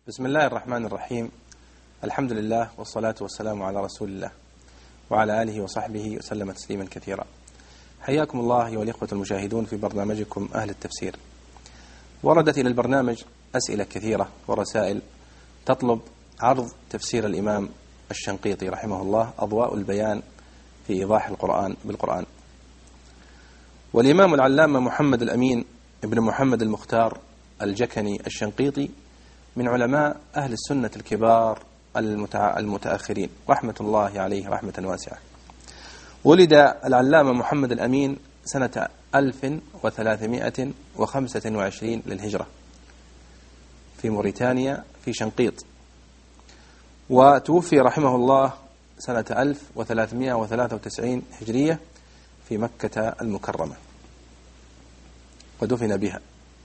بسم الله الرحمن الرحيم. الحمد لله والصلاة والسلام على رسول الله وعلى آله وصحبه وسلم تسليما كثيرا. حياكم الله أيها الإخوة المشاهدون في برنامجكم أهل التفسير. وردت إلى البرنامج أسئلة كثيرة ورسائل تطلب عرض تفسير الإمام الشنقيطي رحمه الله أضواء البيان في إيضاح القرآن بالقرآن. والإمام العلامة محمد الأمين ابن محمد المختار الجكني الشنقيطي من علماء أهل السنة الكبار المتأخرين رحمة الله عليه رحمة واسعة. ولد العلامة محمد الأمين سنة 1325 للهجرة في موريتانيا في شنقيط، وتوفي رحمه الله سنة 1393 هجرية في مكة المكرمة ودفن بها.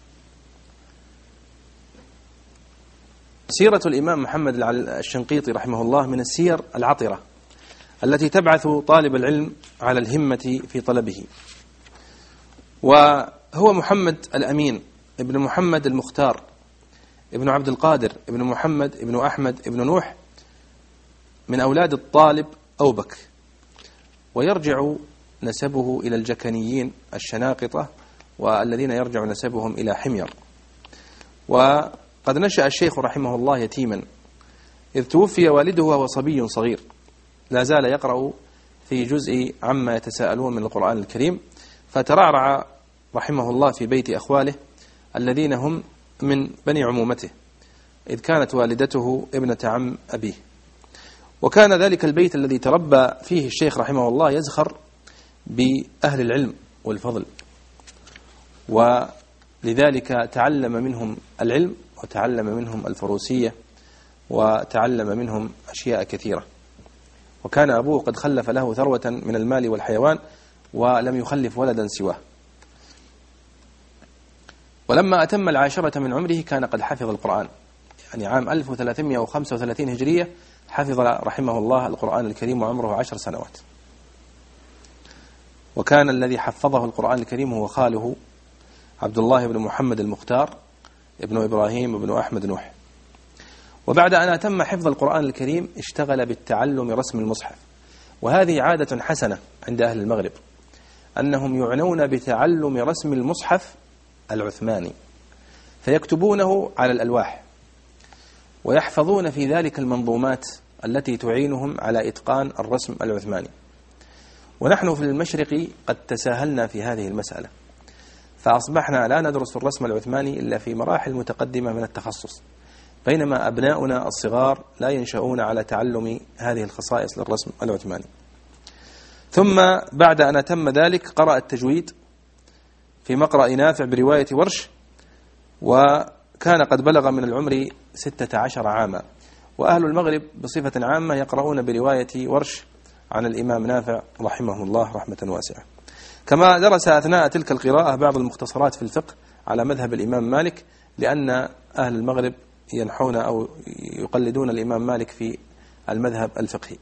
سيرة الإمام محمد الشنقيطي رحمه الله من السير العطرة التي تبعث طالب العلم على الهمة في طلبه. وهو محمد الأمين ابن محمد المختار ابن عبد القادر ابن محمد ابن أحمد ابن نوح من أولاد الطالب أوبك، ويرجع نسبه إلى الجكنيين الشناقطة والذين يرجع نسبهم إلى حمير. وقد نشأ الشيخ رحمه الله يتيما إذ توفي والده وهو صبي صغير، لا زال يقرأ في جزء عما يتساءلون من القرآن الكريم، فترعرع رحمه الله في بيت أخواله الذين هم من بني عمومته، إذ كانت والدته ابنة عم أبيه. وكان ذلك البيت الذي تربى فيه الشيخ رحمه الله يزخر بأهل العلم والفضل، ولذلك تعلم منهم العلم وتعلم منهم الفروسية وتعلم منهم أشياء كثيرة. وكان أبوه قد خلف له ثروة من المال والحيوان ولم يخلف ولدا سواه. ولما أتم 10 من عمره كان قد حفظ القرآن، يعني عام 1335 هجرية حفظ رحمه الله القرآن الكريم وعمره 10 سنوات. وكان الذي حفظه القرآن الكريم هو خاله عبد الله بن محمد المختار ابن إبراهيم ابن أحمد نوح. وبعد أن أتم حفظ القرآن الكريم اشتغل بالتعلم رسم المصحف، وهذه عادة حسنة عند أهل المغرب أنهم يعنون بتعلم رسم المصحف العثماني، فيكتبونه على الألواح ويحفظون في ذلك المنظومات التي تعينهم على إتقان الرسم العثماني. ونحن في المشرق قد تساهلنا في هذه المسألة، فأصبحنا لا ندرس الرسم العثماني إلا في مراحل متقدمة من التخصص، بينما أبناؤنا الصغار لا ينشؤون على تعلم هذه الخصائص للرسم العثماني. ثم بعد أن تم ذلك قرأ التجويد في مقرأ نافع برواية ورش، وكان قد بلغ من العمر 16 عاما. وأهل المغرب بصفة عامة يقرؤون برواية ورش عن الإمام نافع رحمه الله رحمة واسعة. كما درس أثناء تلك القراءة بعض المختصرات في الفقه على مذهب الإمام مالك، لأن أهل المغرب ينحون أو يقلدون الإمام مالك في المذهب الفقهي.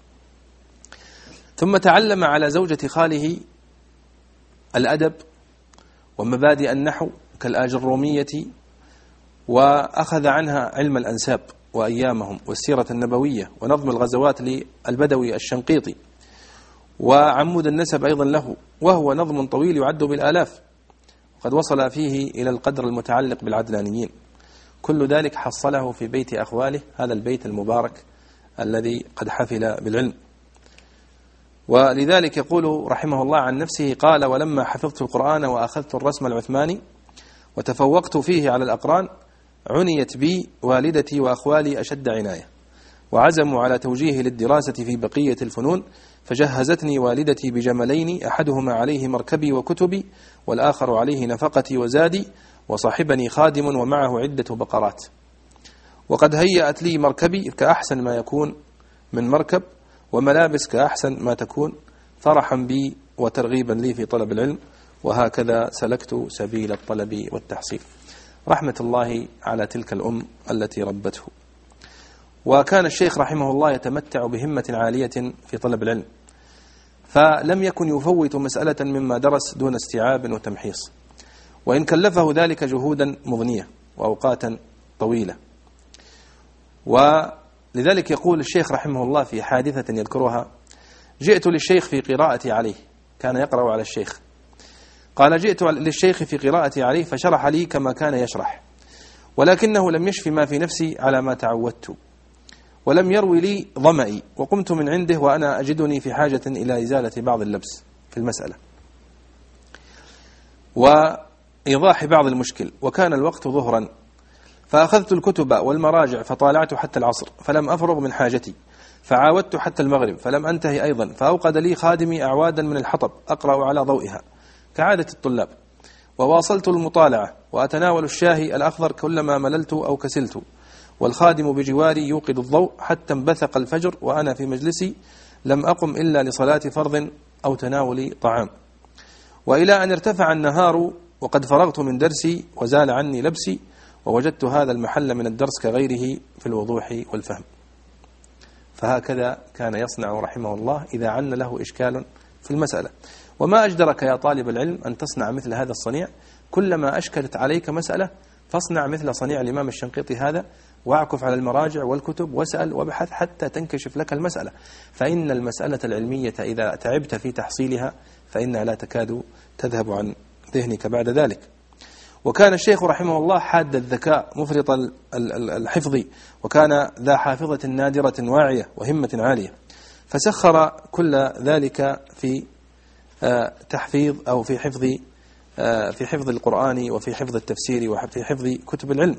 ثم تعلم على زوجة خاله الأدب ومبادئ النحو كالآجرومية، وأخذ عنها علم الأنساب وأيامهم والسيرة النبوية ونظم الغزوات للبدوي الشنقيطي، وعمود النسب أيضا له، وهو نظم طويل يعد بالآلاف، وقد وصل فيه إلى القدر المتعلق بالعدنانيين. كل ذلك حصله في بيت أخواله، هذا البيت المبارك الذي قد حفل بالعلم. ولذلك يقول رحمه الله عن نفسه قال: ولما حفظت القرآن وأخذت الرسم العثماني وتفوقت فيه على الأقران عنيت بي والدتي وأخوالي أشد عناية، وعزموا على توجيهي للدراسة في بقية الفنون، فجهزتني والدتي بجملين أحدهما عليه مركبي وكتبي والآخر عليه نفقتي وزادي، وصاحبني خادم ومعه عدة بقرات. وقد هيأت لي مركبي كأحسن ما يكون من مركب، وملابس كأحسن ما تكون، فرحا بي وترغيبا لي في طلب العلم، وهكذا سلكت سبيل الطلب والتحصيل. رحمة الله على تلك الأم التي ربته. وكان الشيخ رحمه الله يتمتع بهمة عالية في طلب العلم، فلم يكن يفوت مسألة مما درس دون استيعاب وتمحيص، وإن كلفه ذلك جهودا مضنية وأوقاتا طويلة. ولذلك يقول الشيخ رحمه الله في حادثة يذكرها: جئت للشيخ في قراءتي عليه، كان يقرأ على الشيخ، قال: جئت للشيخ في قراءتي عليه فشرح لي كما كان يشرح، ولكنه لم يشف ما في نفسي على ما تعودت، ولم يروي لي ظمئي، وقمت من عنده وأنا أجدني في حاجة إلى إزالة بعض اللبس في المسألة وإيضاح بعض المشكل، وكان الوقت ظهرا، فأخذت الكتب والمراجع فطالعت حتى العصر فلم أفرغ من حاجتي، فعاودت حتى المغرب فلم أنتهي أيضا، فأوقد لي خادمي أعوادا من الحطب أقرأ على ضوئها كعادة الطلاب، وواصلت المطالعة وأتناول الشاهي الأخضر كلما مللت أو كسلت، والخادم بجواري يوقد الضوء حتى انبثق الفجر وأنا في مجلسي لم أقم إلا لصلاة فرض أو تناول طعام، وإلى أن ارتفع النهار وقد فرغت من درسي وزال عني لبسي، ووجدت هذا المحل من الدرس كغيره في الوضوح والفهم. فهكذا كان يصنع رحمه الله إذا عن له إشكال في المسألة. وما أجدرك يا طالب العلم أن تصنع مثل هذا الصنيع، كلما أشكلت عليك مسألة فاصنع مثل صنيع الإمام الشنقيطي هذا، واعكف على المراجع والكتب واسأل وابحث حتى تنكشف لك المسألة، فإن المسألة العلمية إذا تعبت في تحصيلها فإنها لا تكاد تذهب عن ذهنك بعد ذلك. وكان الشيخ رحمه الله حاد الذكاء مفرط الحفظ، وكان ذا حافظة نادرة واعية وهمة عالية، فسخر كل ذلك في تحفيظ أو في حفظ القرآن وفي حفظ التفسير وفي حفظ كتب العلم.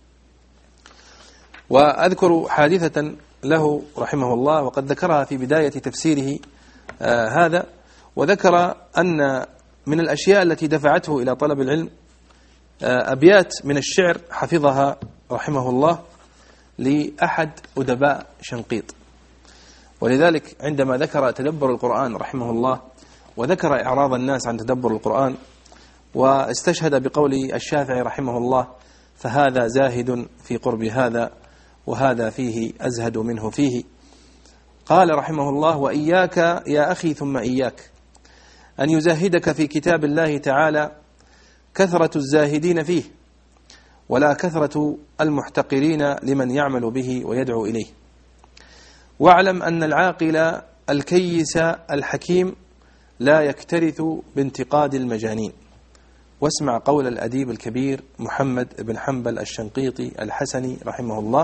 وأذكر حادثة له رحمه الله وقد ذكرها في بداية تفسيره هذا، وذكر أن من الأشياء التي دفعته إلى طلب العلم أبيات من الشعر حفظها رحمه الله لأحد أدباء شنقيط. ولذلك عندما ذكر تدبر القرآن رحمه الله وذكر إعراض الناس عن تدبر القرآن، واستشهد بقول الشافعي رحمه الله: فهذا زاهد في قرب هذا وهذا فيه أزهد منه فيه، قال رحمه الله: وإياك يا أخي ثم إياك أن يزهدك في كتاب الله تعالى كثرة الزاهدين فيه، ولا كثرة المحتقرين لمن يعمل به ويدعو إليه، واعلم أن العاقل الكيس الحكيم لا يكترث بانتقاد المجانين. واسمع قول الأديب الكبير محمد بن حنبل الشنقيطي الحسني رحمه الله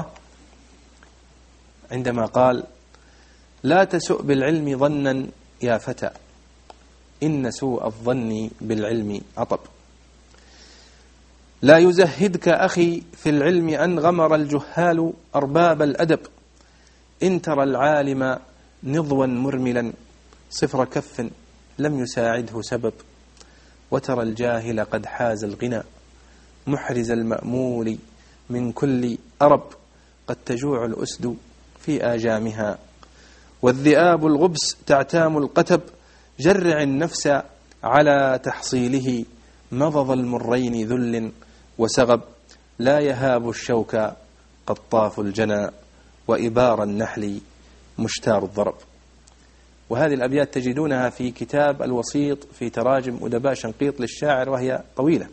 عندما قال: لا تسؤ بالعلم ظنا يا فتى، إن سوء الظن بالعلم عطب. لا يزهدك أخي في العلم أن غمر الجهال أرباب الأدب، إن ترى العالم نضوا مرملا صفر كف لم يساعده سبب، وترى الجاهل قد حاز الغنى محرز المأمول من كل أرب، قد تجوع الأسد في آجامها والذئاب الغبس تعتام القتب، جرع النفس على تحصيله مضض المرين ذل وسغب، لا يهاب الشوك قطاف الجنى وإبار النحل مشتار الضرب. وهذه الأبيات تجدونها في كتاب الوسيط في تراجم أدباء شنقيط للشاعر، وهي طويلة.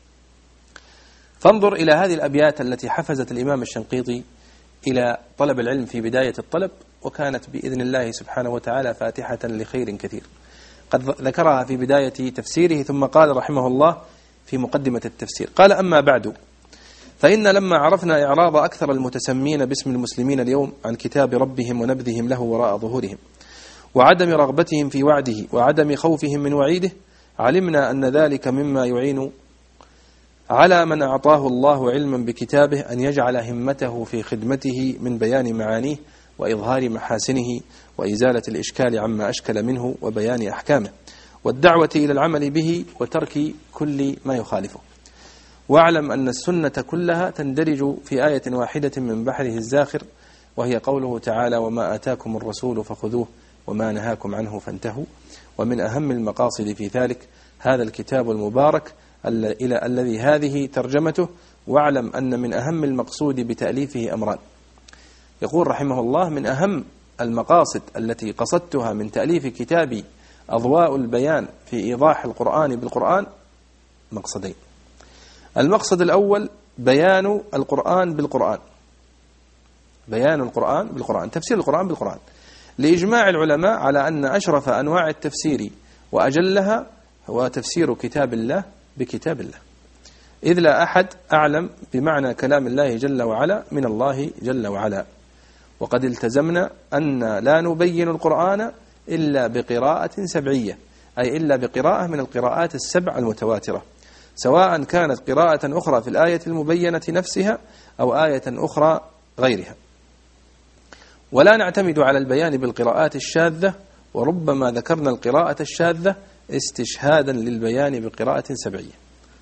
فانظر إلى هذه الأبيات التي حفزت الإمام الشنقيطي إلى طلب العلم في بداية الطلب، وكانت بإذن الله سبحانه وتعالى فاتحة لخير كثير. قد ذكرها في بداية تفسيره، ثم قال رحمه الله في مقدمة التفسير، قال: أما بعد، فإن لما عرفنا إعراض أكثر المتسمين باسم المسلمين اليوم عن كتاب ربهم ونبذهم له وراء ظهورهم، وعدم رغبتهم في وعده وعدم خوفهم من وعيده، علمنا أن ذلك مما يعين على من أعطاه الله علما بكتابه أن يجعل همته في خدمته من بيان معانيه وإظهار محاسنه وإزالة الإشكال عما أشكل منه وبيان أحكامه، والدعوة إلى العمل به وترك كل ما يخالفه. واعلم أن السنة كلها تندرج في آية واحدة من بحره الزاخر، وهي قوله تعالى: وما آتاكم الرسول فخذوه وما نهاكم عنه فانتهوا. ومن أهم المقاصد في ذلك هذا الكتاب المبارك الذي هذه ترجمته. واعلم أن من أهم المقصود بتأليفه أمران. يقول رحمه الله: من أهم المقاصد التي قصدتها من تأليف كتابي أضواء البيان في إيضاح القرآن بالقرآن مقصدين. المقصد الأول بيان القرآن بالقرآن، بيان القرآن بالقرآن، تفسير القرآن بالقرآن، لإجماع العلماء على أن أشرف أنواع التفسير وأجلها هو تفسير كتاب الله بكتاب الله، إذ لا أحد أعلم بمعنى كلام الله جل وعلا من الله جل وعلا. وقد التزمنا أن لا نبين القرآن إلا بقراءة سبعية، أي إلا بقراءة من القراءات السبع المتواترة، سواء كانت قراءة أخرى في الآية المبينة نفسها أو آية أخرى غيرها. ولا نعتمد على البيان بالقراءات الشاذة، وربما ذكرنا القراءة الشاذة استشهادا للبيان بقراءة سبعية.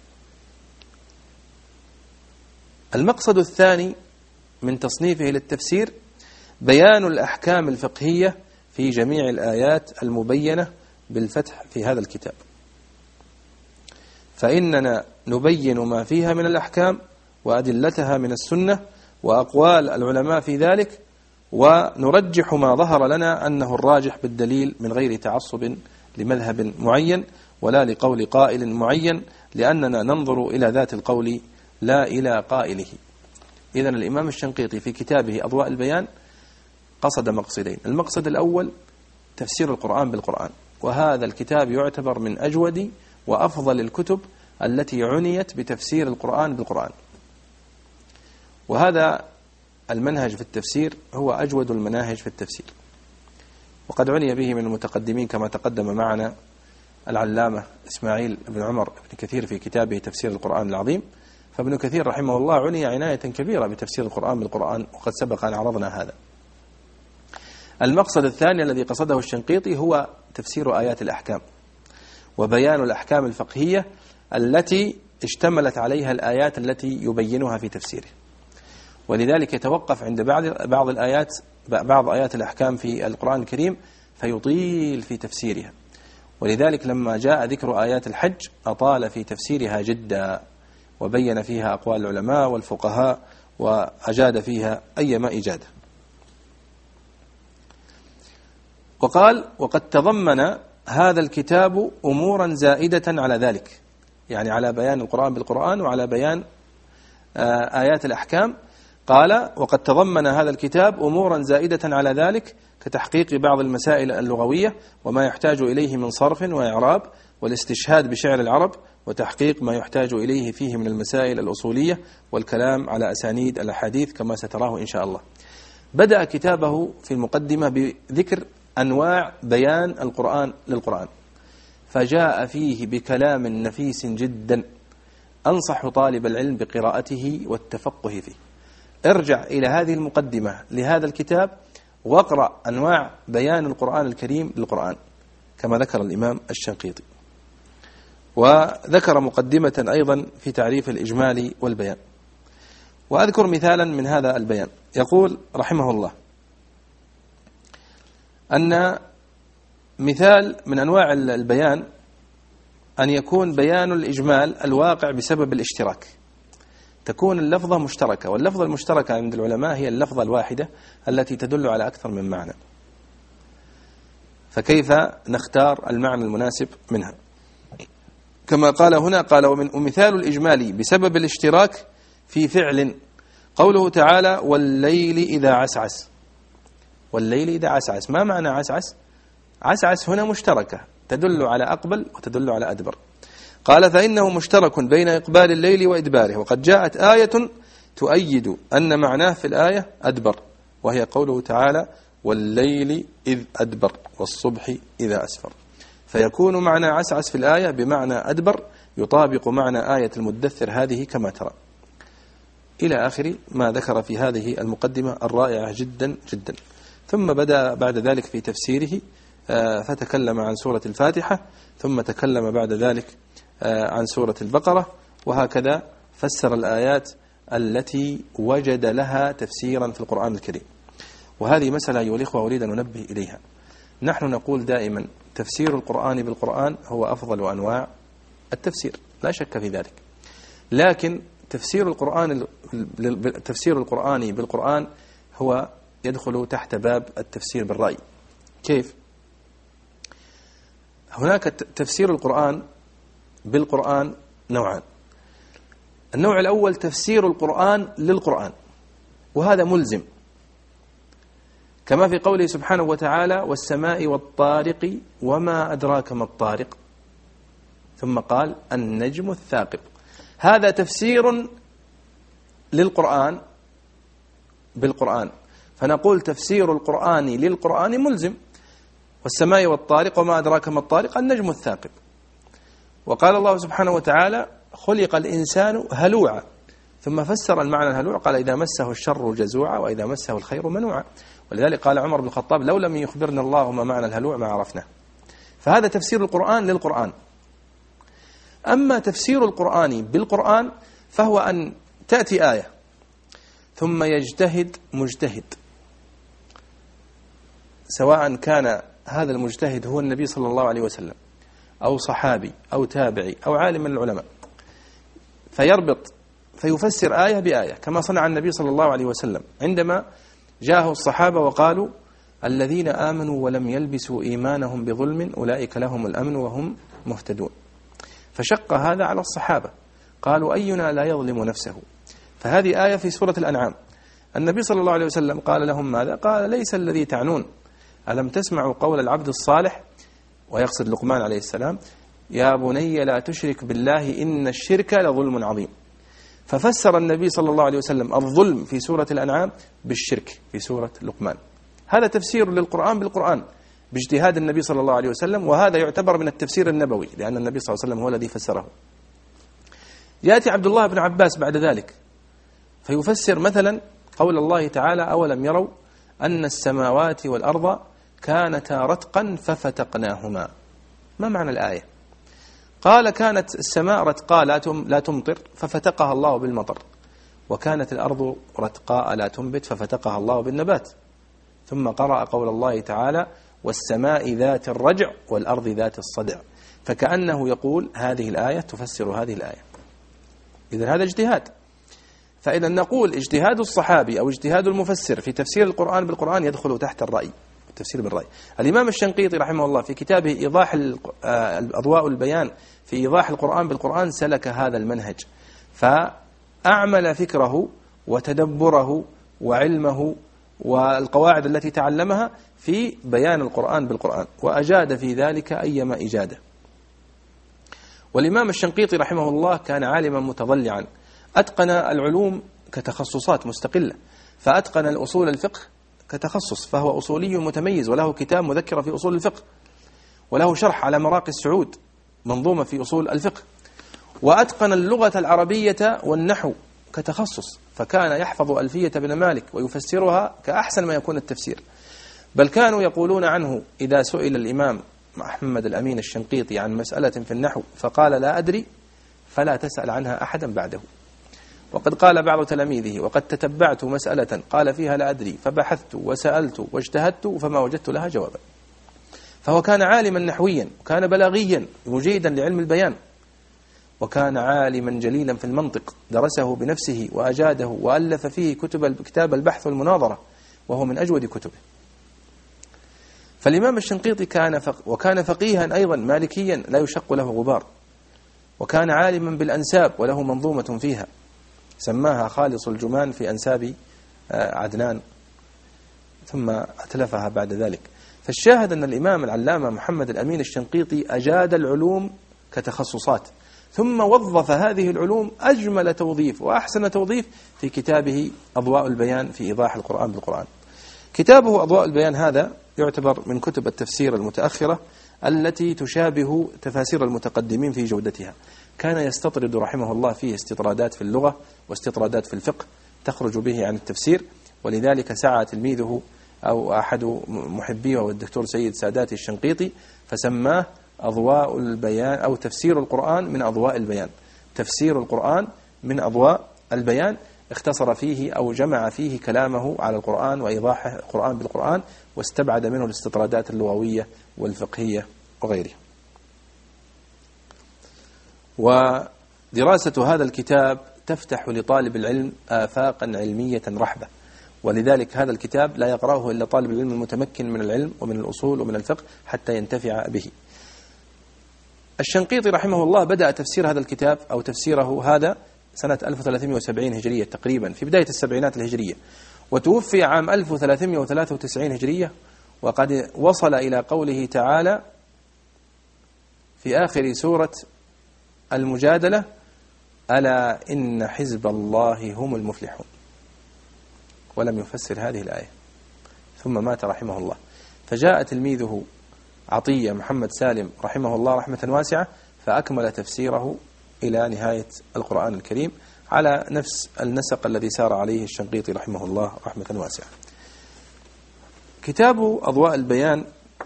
المقصد الثاني من تصنيفه للتفسير بيان الأحكام الفقهية في جميع الآيات المبينة بالفتح في هذا الكتاب، فإننا نبين ما فيها من الأحكام وأدلتها من السنة وأقوال العلماء في ذلك، ونرجح ما ظهر لنا أنه الراجح بالدليل من غير تعصب لمذهب معين ولا لقول قائل معين، لأننا ننظر إلى ذات القول لا إلى قائله. إذن الإمام الشنقيطي في كتابه أضواء البيان قصد مقصدين: المقصد الأول تفسير القرآن بالقرآن، وهذا الكتاب يعتبر من أجود وأفضل الكتب التي عنيت بتفسير القرآن بالقرآن، وهذا المنهج في التفسير هو أجود المناهج في التفسير، وقد عني به من المتقدمين كما تقدم معنا العلامة إسماعيل بن عمر بن كثير في كتابه تفسير القرآن العظيم. فابن كثير رحمه الله عني عناية كبيرة بتفسير القرآن بالقرآن، وقد سبق أن عرضنا هذا. المقصد الثاني الذي قصده الشنقيطي هو تفسير آيات الأحكام وبيان الأحكام الفقهية التي اشتملت عليها الآيات التي يبينها في تفسيره، ولذلك يتوقف عند بعض آيات الأحكام في القرآن الكريم فيطيل في تفسيرها، ولذلك لما جاء ذكر آيات الحج أطال في تفسيرها جدا، وبين فيها أقوال العلماء والفقهاء وأجاد فيها أيما إجادة. وقال: وقد تضمن هذا الكتاب أمورا زائدة على ذلك، يعني على بيان القرآن بالقرآن وعلى بيان آيات الأحكام. قال: وقد تضمن هذا الكتاب أمورا زائدة على ذلك كتحقيق بعض المسائل اللغوية وما يحتاج إليه من صرف وإعراب، والاستشهاد بشعر العرب، وتحقيق ما يحتاج إليه فيه من المسائل الأصولية، والكلام على أسانيد الأحاديث كما ستراه إن شاء الله. بدأ كتابه في المقدمة بذكر أنواع بيان القرآن للقرآن، فجاء فيه بكلام نفيس جدا أنصح طالب العلم بقراءته والتفقه فيه. ارجع إلى هذه المقدمة لهذا الكتاب واقرأ أنواع بيان القرآن الكريم للقرآن كما ذكر الإمام الشنقيطي، وذكر مقدمة أيضا في تعريف الإجمال والبيان. وأذكر مثالا من هذا البيان. يقول رحمه الله أن مثال من أنواع البيان أن يكون بيان الإجمال الواقع بسبب الاشتراك، تكون اللفظة مشتركة، واللفظة المشتركة عند العلماء هي اللفظة الواحدة التي تدل على أكثر من معنى، فكيف نختار المعنى المناسب منها؟ كما قال هنا، قال: ومثال الإجمال بسبب الاشتراك في فعل قوله تعالى: والليل إذا عسعس. والليل إذا عسعس، ما معنى عسعس؟ عسعس هنا مشتركة تدل على أقبل وتدل على أدبر. قال: فإنه مشترك بين إقبال الليل وإدباره، وقد جاءت آية تؤيد أن معناه في الآية أدبر، وهي قوله تعالى: والليل إذ أدبر والصبح إذا أسفر، فيكون معنى عسعس في الآية بمعنى أدبر يطابق معنى آية المدثر هذه كما ترى، إلى آخر ما ذكر في هذه المقدمة الرائعة جدا جدا. ثم بدأ بعد ذلك في تفسيره، فتكلم عن سورة الفاتحة، ثم تكلم بعد ذلك عن سورة البقرة، وهكذا فسر الآيات التي وجد لها تفسيرا في القرآن الكريم. وهذه مسألة أيها الإخوة أريد أن ننبه إليها. نحن نقول دائما تفسير القرآن بالقرآن هو أفضل أنواع التفسير، لا شك في ذلك، لكن تفسير القرآن بالقرآن هو يدخل تحت باب التفسير بالرأي. كيف؟ هناك تفسير القرآن بالقرآن نوعان. النوع الأول تفسير القرآن للقرآن، وهذا ملزم، كما في قوله سبحانه وتعالى والسماء والطارق وما أدراك ما الطارق، ثم قال النجم الثاقب. هذا تفسير للقرآن بالقرآن، فنقول تفسير القرآن للقرآن ملزم. والسماء والطارق وما أدراك ما الطارق النجم الثاقب. وقال الله سبحانه وتعالى خلق الإنسان هلوعا، ثم فسر المعنى الهلوع قال إذا مسه الشر جزوعا وإذا مسه الخير منوعا. ولذلك قال عمر بن الخطاب لو لم يخبرنا الله ما معنى الهلوع ما عرفناه. فهذا تفسير القرآن للقرآن. أما تفسير القرآن بالقرآن فهو أن تأتي آية ثم يجتهد مجتهد، سواء كان هذا المجتهد هو النبي صلى الله عليه وسلم أو صحابي أو تابعي أو عالم من العلماء، فيربط فيفسر آية بآية كما صنع النبي صلى الله عليه وسلم عندما جاءه الصحابة وقالوا الذين آمنوا ولم يلبسوا إيمانهم بظلم أولئك لهم الأمن وهم مهتدون. فشق هذا على الصحابة، قالوا أينا لا يظلم نفسه. فهذه آية في سورة الأنعام. النبي صلى الله عليه وسلم قال لهم ماذا؟ قال ليس الذي تعنون، ألم تسمعوا قول العبد الصالح، ويقصد لقمان عليه السلام، يا بني لا تشرك بالله إن الشرك لظلم عظيم. ففسر النبي صلى الله عليه وسلم الظلم في سورة الأنعام بالشرك في سورة لقمان. هذا تفسير للقرآن بالقرآن باجتهاد النبي صلى الله عليه وسلم، وهذا يعتبر من التفسير النبوي لأن النبي صلى الله عليه وسلم هو الذي فسره. يأتي عبد الله بن عباس بعد ذلك فيفسر مثلا قول الله تعالى أولم يروا أن السماوات والأرض كانتا رتقا ففتقناهما. ما معنى الآية؟ قال كانت السماء رتقاء لا تمطر ففتقها الله بالمطر، وكانت الأرض رتقاء لا تنبت ففتقها الله بالنبات. ثم قرأ قول الله تعالى والسماء ذات الرجع والأرض ذات الصدع، فكأنه يقول هذه الآية تفسر هذه الآية. إذن هذا اجتهاد. فإذا نقول اجتهاد الصحابي أو اجتهاد المفسر في تفسير القرآن بالقرآن يدخل تحت الرأي، التفسير بالرأي. الإمام الشنقيطي رحمه الله في كتابه إيضاح أضواء البيان في إيضاح القرآن بالقرآن سلك هذا المنهج، فأعمل فكره وتدبره وعلمه والقواعد التي تعلمها في بيان القرآن بالقرآن، وأجاد في ذلك أيما إجادة. والإمام الشنقيطي رحمه الله كان عالما متضلعا، أتقن العلوم كتخصصات مستقلة، فأتقن الأصول الفقه كتخصص، فهو أصولي متميز، وله كتاب مذكرة في أصول الفقه، وله شرح على مراقي السعود منظومة في أصول الفقه. وأتقن اللغة العربية والنحو كتخصص، فكان يحفظ ألفية بن مالك ويفسرها كأحسن ما يكون التفسير. بل كانوا يقولون عنه إذا سئل الإمام محمد الأمين الشنقيطي عن مسألة في النحو فقال لا أدري فلا تسأل عنها أحدا بعده. وقد قال بعض تلاميذه وقد تتبعت مسألة قال فيها لا أدري فبحثت وسألت واجتهدت فما وجدت لها جوابا. فهو كان عالما نحويا، وكان بلاغيا مجيدا لعلم البيان، وكان عالما جليلا في المنطق، درسه بنفسه وأجاده وألف فيه كتاب البحث والمناظرة، وهو من أجود كتبه. فالإمام الشنقيطي وكان فقيها أيضا مالكيا لا يشق له غبار، وكان عالما بالأنساب وله منظومة فيها سماها خالص الجمان في أنساب عدنان، ثم أتلفها بعد ذلك. فالشاهد أن الإمام العلامة محمد الأمين الشنقيطي أجاد العلوم كتخصصات، ثم وظف هذه العلوم أجمل توظيف وأحسن توظيف في كتابه أضواء البيان في إيضاح القرآن بالقرآن. كتابه أضواء البيان هذا يعتبر من كتب التفسير المتأخرة التي تشابه تفاسير المتقدمين في جودتها. كان يستطرد رحمه الله فيه استطرادات في اللغة واستطرادات في الفقه تخرج به عن التفسير، ولذلك سعى تلميذه أو أحد محبيه والدكتور سيد سادات الشنقيطي فسماه أضواء البيان أو تفسير القرآن من أضواء البيان. تفسير القرآن من أضواء البيان، اختصر فيه أو جمع فيه كلامه على القرآن وإيضاح القرآن بالقرآن، واستبعد منه الاستطرادات اللغوية والفقهية وغيرها. ودراسة هذا الكتاب تفتح لطالب العلم آفاقا علمية رحبة، ولذلك هذا الكتاب لا يقرأه إلا طالب العلم المتمكن من العلم ومن الأصول ومن الفقه حتى ينتفع به. الشنقيطي رحمه الله بدأ تفسير هذا الكتاب أو تفسيره هذا سنة 1370 هجرية تقريبا، في بداية السبعينات الهجرية، وتوفي عام 1393 هجرية، وقد وصل إلى قوله تعالى في آخر سورة المجادلة: ألا إن حزب الله هم المفلحون، ولم يفسر هذه الآية، ثم مات رحمه الله. فجاء تلميذه عطية محمد سالم رحمه الله رحمة واسعة فأكمل تفسيره إلى نهاية القرآن الكريم على نفس النسق الذي سار عليه الشنقيطي رحمه الله رحمة واسعة. كتاب أضواء البيان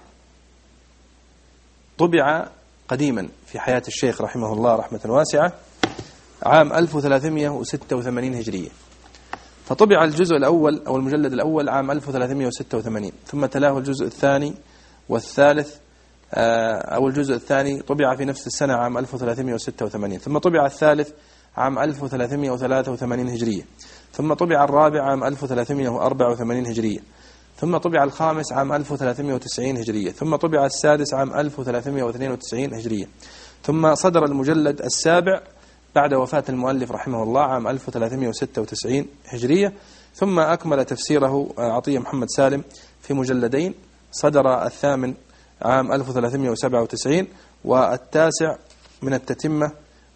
طبع قديما في حياة الشيخ رحمه الله رحمة واسعة عام 1386 هجرية، فطبع الجزء الأول أو المجلد الأول عام 1386، ثم تلاه الجزء الثاني والثالث أو الجزء الثاني طبع في نفس السنة عام 1386، ثم طبع الثالث عام 1383 هجرية، ثم طبع الرابع عام 1384 هجرية، ثم طبع الخامس عام 1390 هجرية، ثم طبع السادس عام 1392 هجرية، ثم صدر المجلد السابع بعد وفاة المؤلف رحمه الله عام 1396 هجرية، ثم أكمل تفسيره عطية محمد سالم في مجلدين، صدر الثامن عام 1397، والتاسع من التتمة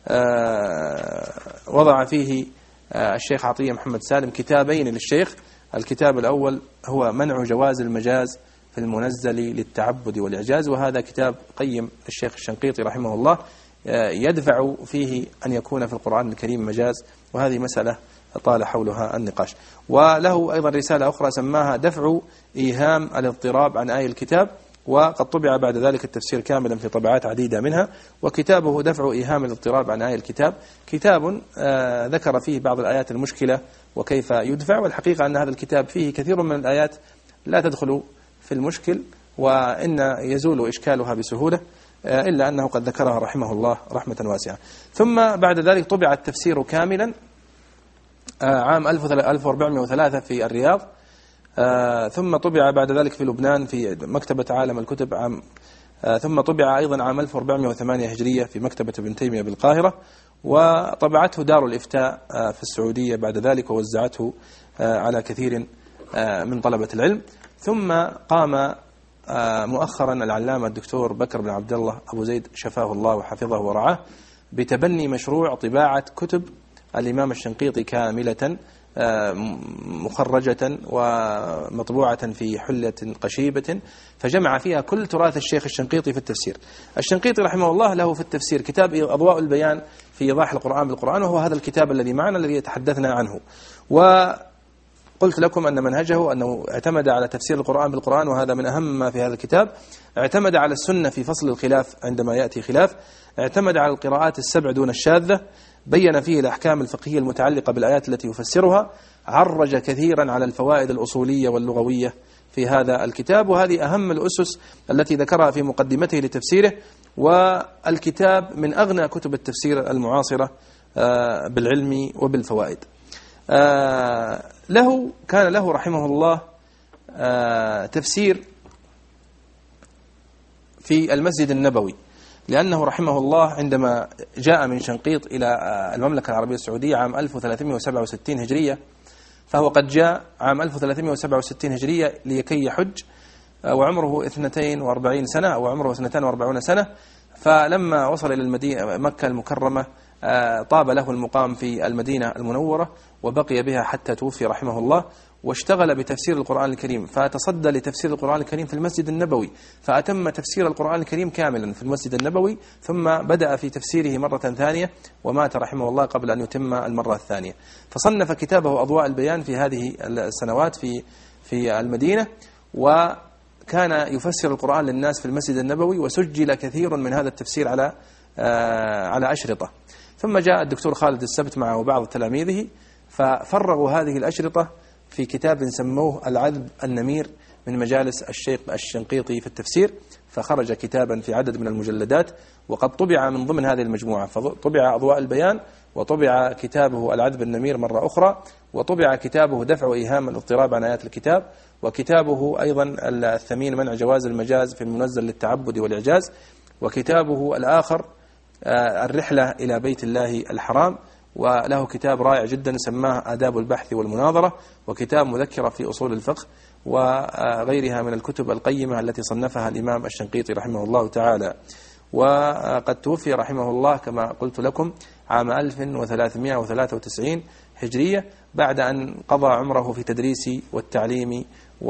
وضع فيه الشيخ عطية محمد سالم كتابين للشيخ. الكتاب الأول هو منع جواز المجاز في المنزل للتعبد والإعجاز، وهذا كتاب قيم الشيخ الشنقيطي رحمه الله يدفع فيه أن يكون في القرآن الكريم مجاز، وهذه مسألة طال حولها النقاش. وله أيضا رسالة أخرى سماها دفع إيهام الاضطراب عن آي الكتاب، وقد طبع بعد ذلك التفسير كاملا في طبعات عديدة منها. وكتابه دفع إيهام الاضطراب عن آي الكتاب كتاب ذكر فيه بعض الآيات المشكلة وكيف يدفع، والحقيقة أن هذا الكتاب فيه كثير من الآيات لا تدخل في المشكل وإن يزول إشكالها بسهولة، إلا أنه قد ذكرها رحمه الله رحمة واسعة. ثم بعد ذلك طبع التفسير كاملا عام 1403 في الرياض، ثم طبع بعد ذلك في لبنان في مكتبة عالم الكتب ثم طبع أيضا عام 1408 هجرية في مكتبة ابن تيمية بالقاهرة، وطبعته دار الإفتاء في السعودية بعد ذلك ووزعته على كثير من طلبة العلم. ثم قام مؤخرا العلامة الدكتور بكر بن عبد الله أبو زيد شفاه الله وحفظه ورعاه بتبني مشروع طباعة كتب الإمام الشنقيطي كاملة مخرجة ومطبوعة في حلة قشيبة، فجمع فيها كل تراث الشيخ الشنقيطي في التفسير. الشنقيطي رحمه الله له في التفسير كتاب أضواء البيان في إيضاح القرآن بالقرآن، وهو هذا الكتاب الذي معنا الذي يتحدثنا عنه. وقلت لكم أن منهجه أنه اعتمد على تفسير القرآن بالقرآن، وهذا من أهم ما في هذا الكتاب. اعتمد على السنة في فصل الخلاف عندما يأتي خلاف، اعتمد على القراءات السبع دون الشاذة، بين فيه الأحكام الفقهية المتعلقة بالآيات التي يفسرها، عرج كثيرا على الفوائد الأصولية واللغوية في هذا الكتاب، وهذه أهم الأسس التي ذكرها في مقدمته لتفسيره. والكتاب من أغنى كتب التفسير المعاصرة بالعلم وبالفوائد. كان له رحمه الله تفسير في المسجد النبوي، لأنه رحمه الله عندما جاء من شنقيط إلى المملكة العربية السعودية عام 1367 هجرية، فهو قد جاء عام 1367 هجرية لكي يحج، وعمره 42 سنة أو عمره 42 سنة. فلما وصل إلى المدينة مكة المكرمة طاب له المقام في المدينة المنورة، وبقي بها حتى توفي رحمه الله، واشتغل بتفسير القرآن الكريم، فتصدى لتفسير القرآن الكريم في المسجد النبوي، فأتم تفسير القرآن الكريم كاملا في المسجد النبوي، ثم بدأ في تفسيره مرة ثانية، ومات رحمه الله قبل أن يتم المرة الثانية. فصنف كتابه أضواء البيان في هذه السنوات في المدينة، وكان يفسر القرآن للناس في المسجد النبوي، وسجل كثير من هذا التفسير على أشرطة. ثم جاء الدكتور خالد السبت معه وبعض تلاميذه، ففرغوا هذه الأشرطة في كتاب سموه العذب النمير من مجالس الشيخ الشنقيطي في التفسير، فخرج كتابا في عدد من المجلدات، وقد طبع من ضمن هذه المجموعة، فطبع أضواء البيان، وطبع كتابه العذب النمير مرة أخرى، وطبع كتابه دفع إيهام الاضطراب عن آيات الكتاب، وكتابه أيضا الثمين منع جواز المجاز في المنزل للتعبد والإعجاز، وكتابه الآخر الرحلة إلى بيت الله الحرام، وله كتاب رائع جدا سماه آداب البحث والمناظرة، وكتاب مذكرة في أصول الفقه، وغيرها من الكتب القيمة التي صنفها الإمام الشنقيطي رحمه الله تعالى. وقد توفي رحمه الله كما قلت لكم عام 1393 هجرية، بعد أن قضى عمره في تدريس والتعليم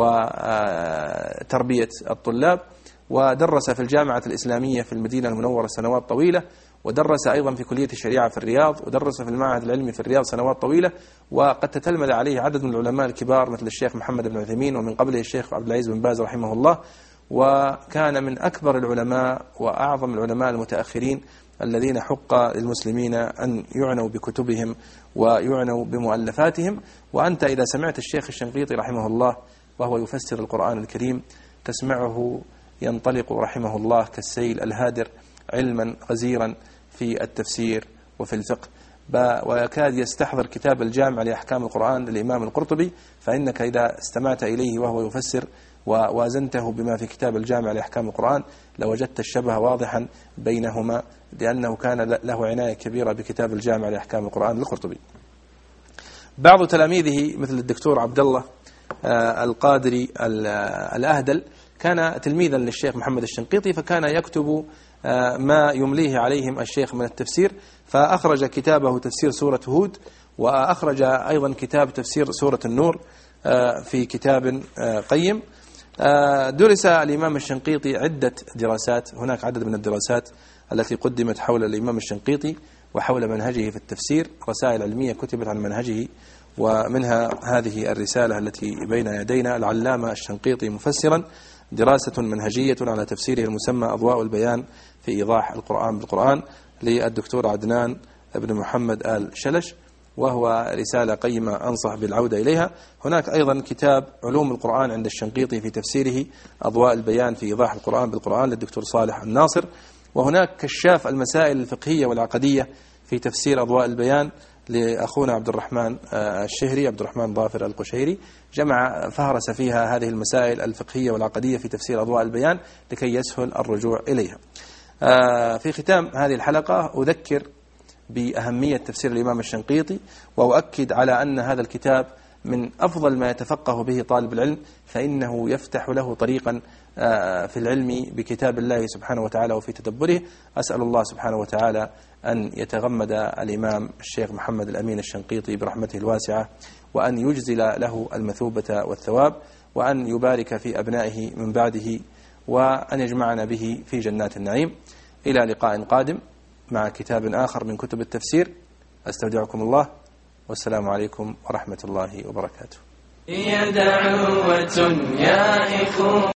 وتربية الطلاب، ودرس في الجامعة الإسلامية في المدينة المنورة سنوات طويلة، ودرس أيضا في كلية الشريعة في الرياض، ودرس في المعهد العلمي في الرياض سنوات طويلة. وقد تتلمذ عليه عدد من العلماء الكبار مثل الشيخ محمد بن عثيمين، ومن قبله الشيخ عبد العزيز بن باز رحمه الله. وكان من أكبر العلماء وأعظم العلماء المتأخرين الذين حق للمسلمين أن يعنوا بكتبهم ويعنوا بمؤلفاتهم. وأنت إذا سمعت الشيخ الشنقيطي رحمه الله وهو يفسر القرآن الكريم تسمعه ينطلق رحمه الله كالسيل الهادر علما غزيرا في التفسير وفي الفقه، ويكاد يستحضر كتاب الجامع لأحكام القرآن للإمام القرطبي، فإنك إذا استمعت إليه وهو يفسر ووازنته بما في كتاب الجامع لأحكام القرآن لوجدت الشبه واضحا بينهما، لأنه كان له عناية كبيرة بكتاب الجامع لأحكام القرآن للقرطبي. بعض تلاميذه مثل الدكتور عبد الله القادري الأهدل كان تلميذا للشيخ محمد الشنقيطي، فكان يكتب ما يمليه عليهم الشيخ من التفسير، فأخرج كتابه تفسير سورة هود، وأخرج أيضا كتاب تفسير سورة النور في كتاب قيم. درس الإمام الشنقيطي عدة دراسات، هناك عدد من الدراسات التي قدمت حول الإمام الشنقيطي وحول منهجه في التفسير، رسائل علمية كتبت عن منهجه، ومنها هذه الرسالة التي بين يدينا: العلامة الشنقيطي مفسرا، دراسة منهجية على تفسيره المسمى أضواء البيان في إيضاح القرآن بالقرآن، للدكتور عدنان بن محمد آل شلش، وهو رسالة قيمة أنصح بالعودة إليها. هناك أيضا كتاب علوم القرآن عند الشنقيطي في تفسيره أضواء البيان في إيضاح القرآن بالقرآن للدكتور صالح الناصر. وهناك كشاف المسائل الفقهية والعقدية في تفسير أضواء البيان لأخونا عبد الرحمن الشهري، عبد الرحمن ظافر القشيري، جمع فهرس فيها هذه المسائل الفقهية والعقدية في تفسير أضواء البيان لكي يسهل الرجوع إليها. في ختام هذه الحلقة أذكر بأهمية تفسير الإمام الشنقيطي، وأؤكد على أن هذا الكتاب من أفضل ما يتفقه به طالب العلم، فإنه يفتح له طريقا في العلم بكتاب الله سبحانه وتعالى وفي تدبره. أسأل الله سبحانه وتعالى أن يتغمد الإمام الشيخ محمد الأمين الشنقيطي برحمته الواسعة، وأن يجزل له المثوبة والثواب، وأن يبارك في أبنائه من بعده، وأن يجمعنا به في جنات النعيم. إلى لقاء قادم مع كتاب آخر من كتب التفسير، أستودعكم الله، والسلام عليكم ورحمة الله وبركاته. هي دعوة يا إخوة